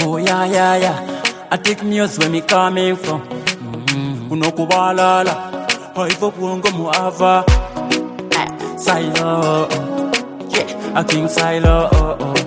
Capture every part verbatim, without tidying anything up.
Oh yeah, yeah, yeah. I take news where me coming from. Mm-hmm. Kuno kubalala. Haivo kuongo muava. Silo. Yeah, a king silo. Oh, oh.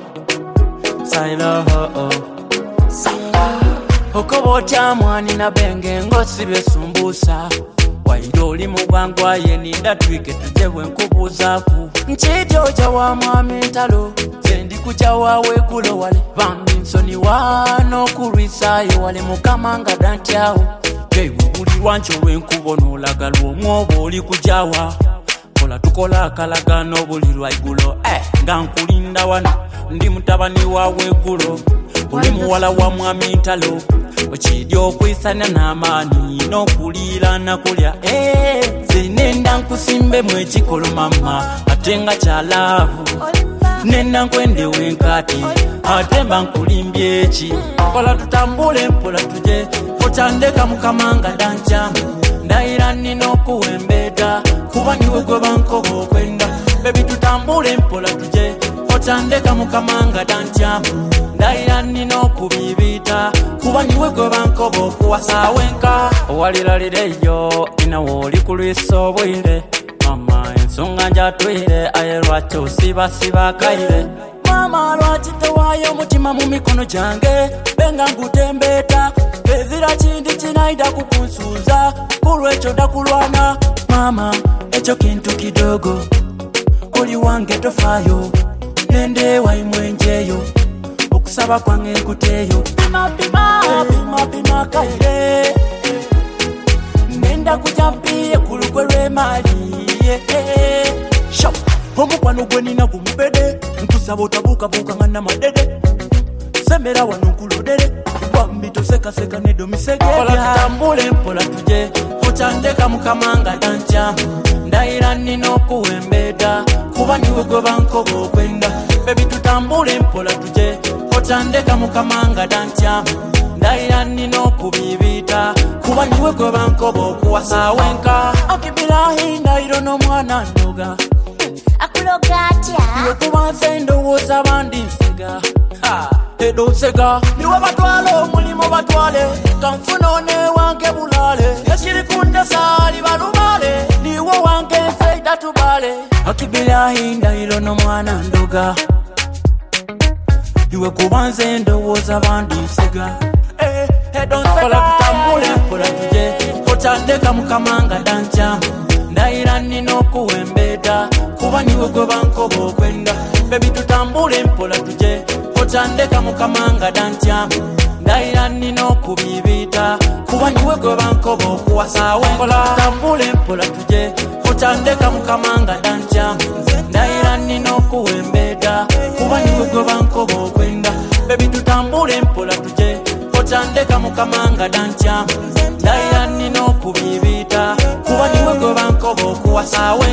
Silo. Oh, oh. Samba. Okobotya mwani na benge ngosi besumbusa. Waidoli mubangwa ye ninda twike tujewe nkubuzaku. Nchijoja wa mwami ntalo. Zendi kuja wawe gulo wale. Bambinsoni wano kurisayo wale mukamanga dantiawo. Jei wubuli wancho wenkubono lagalwo mwobo oli kujawa. Kola tukola kalagano buli lwaigulo. Eh, ngankulinda wano. Ndi mutabani wawe gulo. Uli muwala wa mwami ntalo. Ochidyo kwisana n'amaani n'okulira nakulya eh zinenda nkusimbe mwekikolo mama atenga kyalaavu nenda nkwende wenkati atemba nkulimbye eki kola tutambule mpola tuje otandeka mukamanga danjamu ndayira nina okuwembeda kuba niwe gwe bankoba okwenda bebi tutambule mpola tuje otandeka mukamanga danjamu ndayira nina okubibita kuba niwe gwe bankoba okuwasa wenka owaliralireyo inawo oli kulwisa obwire mama ensonga njatwire aye lwaki osibasiba akaire mama lwaki tewaayo omutima mu mikono gyange benga ngutembeeta ezira kindi kinaida kukunsuuza kulwekyo ndakulwana mama ekyo kintu kidogo oli wange tofaayo nendeewa imwenjeyo okusaba kwange nkuteeyo pima pima pima pima kaire nenda kujampiye kulugwe lw'emaali shop omukwano gwe nina gumubede nkusaba otabuukabuuka nga namadede sembera wano nkulodere bambi tosekaseka nedomisegekola tutambule mpola tuje otandeka mukamanga dankyamu ndayira nina okuwembeda kuba niwe gwe bankoba okwenda bebi tutambule mpola tuje otandeka mukamanga dankyamu ndayira nina okubibita kuba niwe gwe bankoba okuwasa wenka akibilahi ndayiro n'omwana ndoga akuloga atya iwe kuba nze ndowooza bandi nsega edo nsega niwe batwale omulimo batwale kanfuna onewange bulale ekiri kundesali balubale niwe wange nfeida tubale akibilahi ndayiro n'omwana ndoga iwe kuba nze ndowooza bandi nsega edo nsega kola tutambule kola tuje otandeka mukamanga dankyamu ndayira nina okuwembeda kuba niwe gwe bankoba okwenda bebi tutambule mpola tuje otandeka mukamanga dankyamu ndayira nina okubibita kuba niwe gwe bankoba okuwasa wenkola tutambule mpola tuje otandeka mukamanga dankyamu ndayira nina okuwembeda kuba niwe gwe bankoba okwenda bebi tutambule mpola tuje otandeka mukamanga dankyamu ndayira nina okubibita kuba niwe gwe bankoba okuwasa